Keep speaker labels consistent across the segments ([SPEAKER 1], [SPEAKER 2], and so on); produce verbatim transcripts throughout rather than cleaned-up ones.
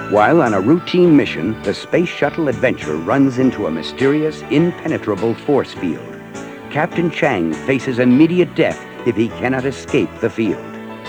[SPEAKER 1] While on a routine mission, the Space Shuttle Adventure runs into a mysterious, impenetrable force field. Captain Chang faces immediate death if he cannot escape the field.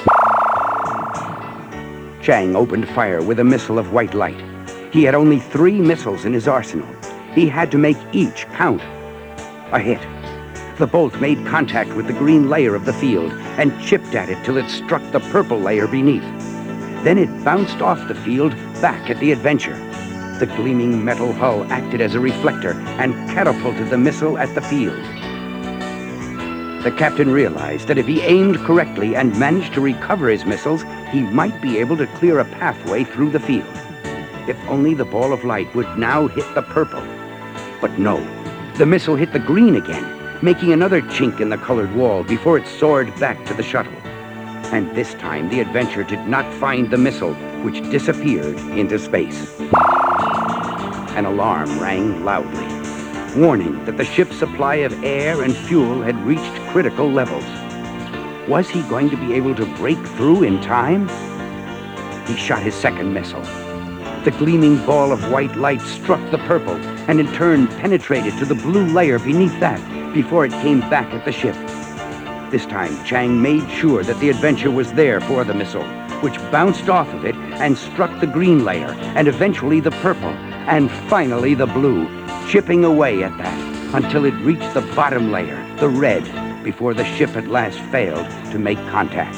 [SPEAKER 1] Chang opened fire with a missile of white light. He had only three missiles in his arsenal. He had to make each count. A hit. The bolt made contact with the green layer of the field and chipped at it till it struck the purple layer beneath. Then it bounced off the field back at the Adventure. The gleaming metal hull acted as a reflector and catapulted the missile at the field. The captain realized that if he aimed correctly and managed to recover his missiles, he might be able to clear a pathway through the field. If only the ball of light would now hit the purple. But no, the missile hit the green again, making another chink in the colored wall before it soared back to the shuttle. And this time the Adventure did not find the missile, which disappeared into space. An alarm rang loudly, warning that the ship's supply of air and fuel had reached critical levels. Was he going to be able to break through in time? He shot his second missile. The gleaming ball of white light struck the purple and in turn penetrated to the blue layer beneath that before it came back at the ship. This time, Chang made sure that the Adventure was there for the missile, which bounced off of it and struck the green layer, and eventually the purple, and finally the blue, chipping away at that until it reached the bottom layer, the red, before the ship at last failed to make contact.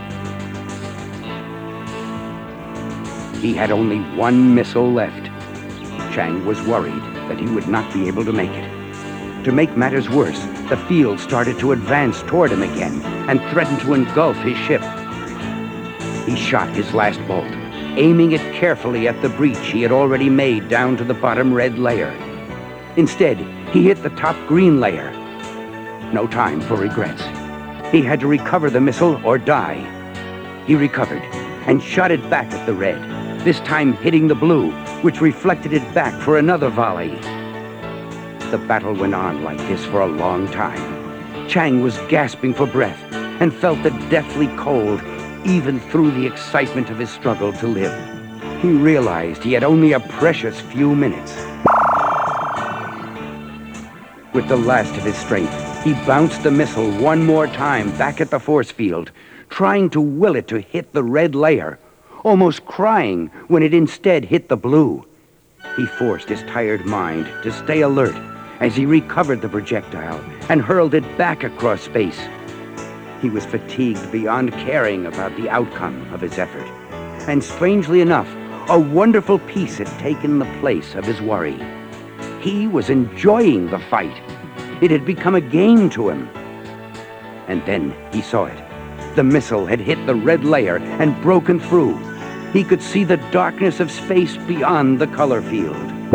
[SPEAKER 1] He had only one missile left. Chang was worried that he would not be able to make it. To make matters worse, the field started to advance toward him again and threatened to engulf his ship. He shot his last bolt, aiming it carefully at the breach he had already made down to the bottom red layer. Instead, he hit the top green layer. No time for regrets. He had to recover the missile or die. He recovered and shot it back at the red, this time hitting the blue, which reflected it back for another volley. The battle went on like this for a long time. Chang was gasping for breath and felt the deathly cold even through the excitement of his struggle to live. He realized he had only a precious few minutes. With the last of his strength, he bounced the missile one more time back at the force field, trying to will it to hit the red layer, almost crying when it instead hit the blue. He forced his tired mind to stay alert as he recovered the projectile and hurled it back across space. He was fatigued beyond caring about the outcome of his effort. And strangely enough, a wonderful peace had taken the place of his worry. He was enjoying the fight. It had become a game to him. And then he saw it. The missile had hit the red layer and broken through. He could see the darkness of space beyond the color field.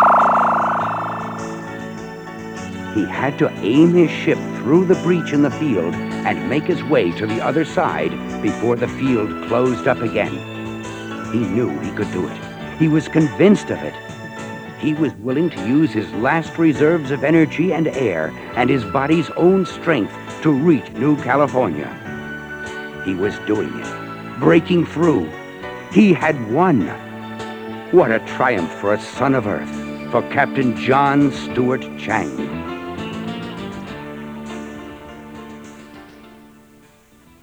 [SPEAKER 1] He had to aim his ship through the breach in the field and make his way to the other side before the field closed up again. He knew he could do it. He was convinced of it. He was willing to use his last reserves of energy and air and his body's own strength to reach New California. He was doing it, breaking through. He had won. What a triumph for a son of Earth, for Captain John Stuart Chang.